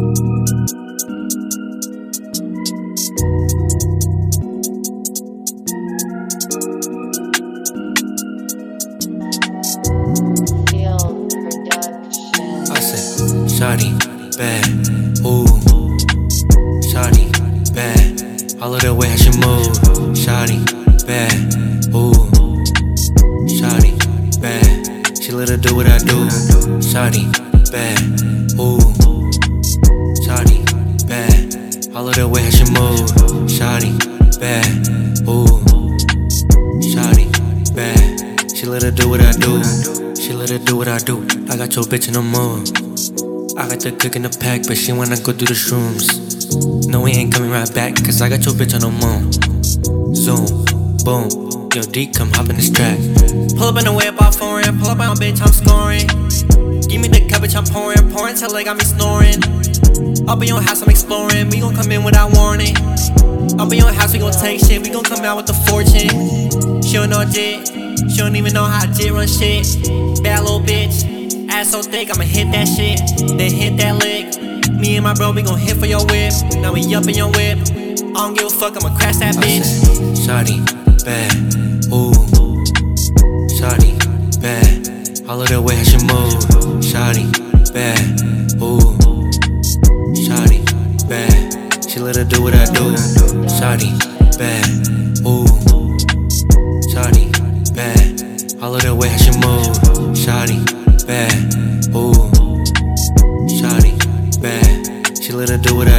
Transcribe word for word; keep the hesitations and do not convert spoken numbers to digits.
I said, shawty, bad, ooh, shawty, bad, all of the way how she move, shawty, bad, ooh, shawty, bad, she let her do what I do, shawty, bad, ooh, shawty, bad, all of the way how she move, shawty, bad, ooh, shawty, bad, she let her do what I do, she let her do what I do. I got your bitch in the mood. I got the cook in the pack, but she wanna go through the shrooms. No, we ain't coming right back, cause I got your bitch on the moon. Zoom, boom, yo D, come hop in this track. Pull up in the whip, off foreign, pull up on bitch, I'm scoring. Give me the cabbage, I'm pouring, pouring till they got me snoring. Up in your house, I'm exploring, we gon' come in without warning. Up in your house, we gon' take shit, we gon' come out with the fortune. She don't know jit, she don't even know how jit run shit. Bad little bitch, ass so thick, I'ma hit that shit, then hit that lick. Me and my bro, we gon' hit for your whip. Now we up in your whip. I don't give a fuck, I'ma crash that bitch. Shawty, bad, ooh, shawty, bad, all of the way how she move. Shawty, bad, ooh, shawty, bad, she let her do what I do. Shawty, bad, ooh, shawty, bad, all of the way how she move. Shawty, bad, ooh, shawty, bad, she let her do what I